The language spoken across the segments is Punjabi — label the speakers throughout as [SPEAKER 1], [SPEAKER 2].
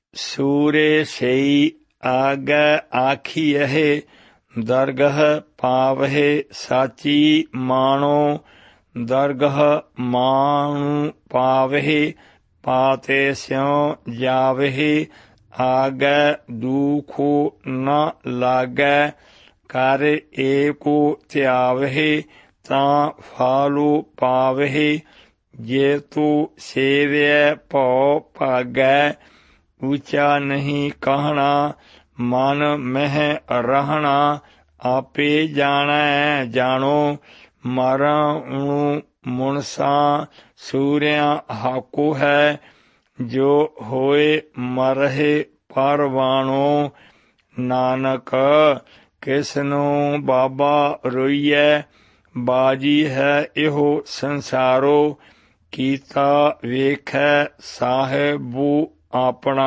[SPEAKER 1] सूरे सेई आगै आखियहि, दरगह पावहि साची माणो। दरगह माणु पावहि, पाते स्यों जावहि। आगै दुखो न लागै, कर एको त्यावहि। तां फालो पावहि, जे तू सेव्य भौ भागै। ऊँचा नहीं कहना, मन मह रहना। आपे जाणै जाणो, मरणु मुनसा। सूर्यां हाको है, जो होए मरहे परवाणो। नानक किसनो बाबा रोइयै, बाजी है इहो संसारो। कीता वेखै साहिबु ਆਪਣਾ,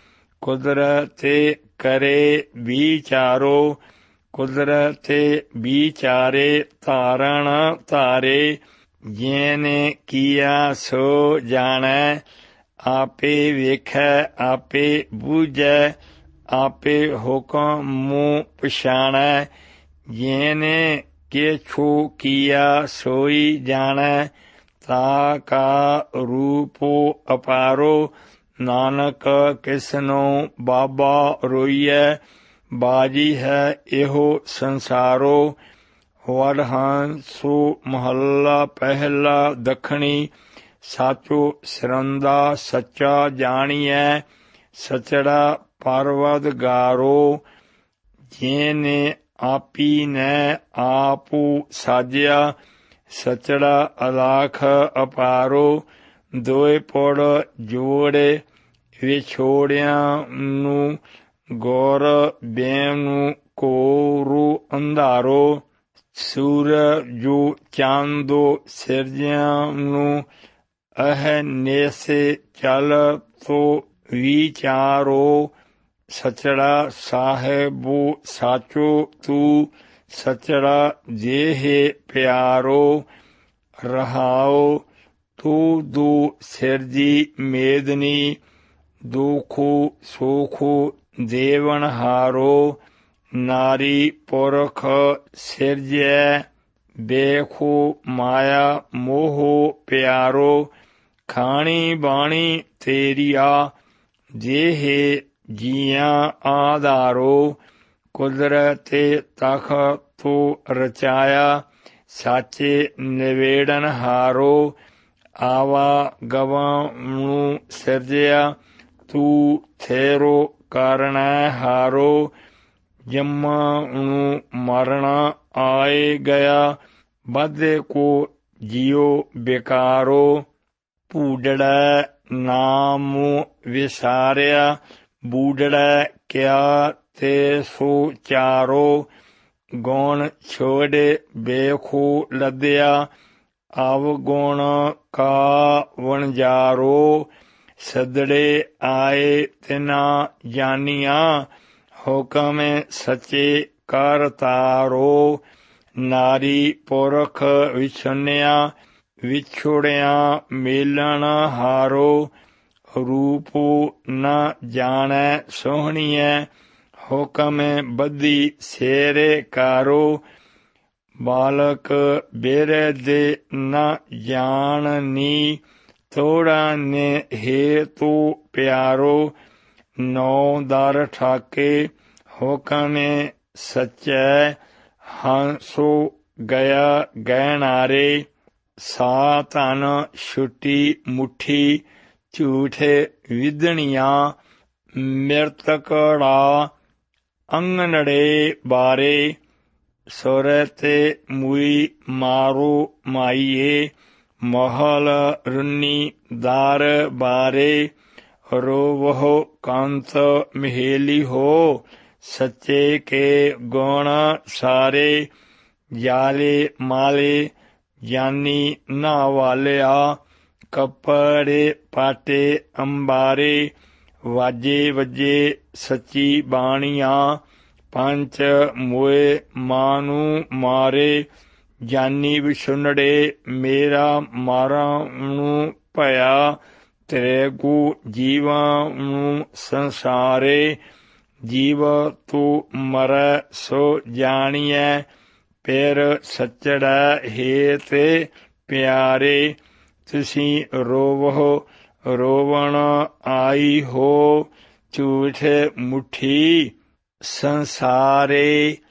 [SPEAKER 1] ਕੁਦਰਤ ਕਰੇ ਵਿਚਾਰੋ। ਕੁਦਰਤ ਵਿਚਾਰੇ ਧਾਰਨ ਧਾਰੇ, ਜਿਨੇ ਕੀਆ ਸੋ ਜਾਣੈ। ਆਪੇ ਵੇਖੈ ਆਪੇ ਬੂਝੈ, ਆਪੇ ਹੁਕਮ ਪਛਾਣੈ। ਜਿਨੇ ਕਿਛੁ ਕੀਆ ਸੋਈ ਜਾਣੈ, ਤਾ ਕਾ ਰੂਪ ਅਪਾਰੋ। ਨਾਨਕ ਕਿਸਨੋ ਬਾਬਾ ਰੋਈਐ, ਬਾਜੀ ਹੈ ਇਹੋ ਸੰਸਾਰੋ। ਵਡਹੰਸੁ ਮਹੱਲਾ ਪਹਿਲਾ ਦੱਖਣੀ। ਸਾਚੋ ਸਰੰਦਾ ਸੱਚਾ ਜਾਣੀਐ, ਸਚੜਾ ਪਰਵਦਗਾਰੋ। ਜਿਨੇ ਆਪੀ ਨੇ ਆਪੂ ਸਾਜਿਆ, ਸਚੜਾ ਅਲਾਖ ਅਪਾਰੋ। ਦੋਏ ਪੁੜ ਜੋੜੇ ਵਿਛੋੜਿਆਂ ਨੂੰ, ਗੌਰ ਬੇਮ ਨੂੰ ਕੋਰੂ ਅੰਧਾਰੋ। ਸੂਰਜੁ ਚਾਂਦੋ ਸਿਰਜਿਆਂ ਨੂੰ, ਅਹਨੇਸੇ ਚਲ ਤੋ ਵਿਚਾਰੋ। ਸਚੜਾ ਸਾਹਿਬੁ ਸਾਚੋ ਤੂੰ, ਸਚੜਾ ਜੇਹਿ ਪਿਆਰੋ। ਰਹਾਉ ਤੂੰ ਦੂ ਸਿਰਜੀ ਮੇਦਨੀ, ਦੁਖੁ ਸੁਖੁ ਦੇਵਨਹਾਰੋ। ਨਾਰੀ ਪੁਰਖ ਸਿਰਜੈ, ਬੇਖੁ ਮਾਇਆ ਮੋਹ ਪਿਆਰੋ। ਖਾਣੀ ਬਾਣੀ ਤੇਰੀਆ, ਜੇਹਿ ਜੀਆਂ ਆਧਾਰੋ। ਕੁਦਰਤ ਤਖਤੁ ਰਚਾਇਆ, ਸਾਚੇ ਨਿਵੇੜਨਹਾਰੋ। ਆਵਾ ਗਵਾਂ ਨੂੰ ਸਿਰਜਿਆ, ਤੂੰ ਥੇਰੋ ਕਰਣੈ ਹਾਰੋ। ਜੰਮਾਂ ਨੂੰ ਮਰਣਾ ਆਏ ਗਿਆ, ਵਾਧੇ ਕੋ ਜਿਉ ਬੇਕਾਰੋ। ਭੂਡੜੈ ਨਾਮ ਵਿਸਾਰਿਆ, ਬੂਡੜੈ ਕਿਆ ਤੇ ਸੋ ਚਾਰੋ। ਗੌਣ ਛੋੜੇ ਬੇਖੂ ਲੱਦਿਆ, ਅਵਗੁਣ ਕਾ ਵਣਜਾਰੋ। ਸਦੜੇ ਆਏ ਤਿਨਾ ਜਾਨੀਆਂ, ਹੁਕਮ ਸੱਚੇ ਕਰ ਤਾਰੋ। ਨਾਰੀ ਪੁਰਖ ਵਿਛੁੰਨਿਆ, ਵਿਛੁੜਿਆ ਮੇਲਣ ਹਾਰੋ। ਰੂਪ ਨ ਜਾਣੈ ਸੋਹਣੀਐ, ਹੁਕਮ ਬੱਧੀ ਸੇਰੇ ਕਾਰੋ। ਬਾਲਕ ਬਿਰਧ ਨ ਜਾਣਨੀ, ਤੋੜਾ ਨੇ ਹੇਤੁ ਪਿਆਰੋ। ਨੌ ਦਰ ਠਾਕੇ ਹੁਕਮ ਸਚੈ, ਹੰਸੋ ਗਿਆ ਗਹਿਣਾਰੇ। ਸਾ ਧਨ ਛੁੱਟੀ ਮੁੱਠੀ, ਝੂਠ ਵਿਦਣੀਆਂ। ਮਿਰਤਕੜਾ ਅੰਗਨੜੇ ਬਾਰੇ, ਸੁਰਤ ਮੁਈ ਮਾਰੋ ਮਾਈਏ। ਮਹਲ ਰੁੰਨੀ ਦਰ ਬਾਰੇ, ਰੋਵਹੁ ਕੰਤ ਮਹੇਲੀ ਹੋ। ਸੱਚੇ ਕੇ ਗੁਣ ਸਾਰੇ, ਜਾਲੇ ਮਾਲੇ ਜਾਨੀ ਨਾ ਵਾਲਿਆ। ਕੱਪੜੇ ਪਾਟੇ ਅੰਬਾਰੇ, ਵਾਜੇ ਵੱਜੇ ਸੱਚੀ ਬਾਣੀਆਂ। ਪੰਚ ਮੋਏ ਮਾਨੂੰ ਮਾਰੇ, ਜਾਨੀ ਵਿਛੁੰਨੜੇ ਮੇਰਾ ਮਾਰਾਂ ਨੂੰ ਭਇਆ। ਤ੍ਰੈਗੂ ਜੀਵਾਂ ਨੂੰ ਸੰਸਾਰੇ। ਜੀਵ ਤੂੰ ਮਰੈ ਸੋ ਜਾਣੀਐ, ਫਿਰ ਸੱਚੜੈ ਹੇਤ ਪਿਆਰੇ। ਤੁਸੀਂ ਰੋਵੋ ਰੋਵਣ ਆਈ ਹੋ, ਝੂਠ ਮੁੱਠੀ ਸੰਸਾਰੇ।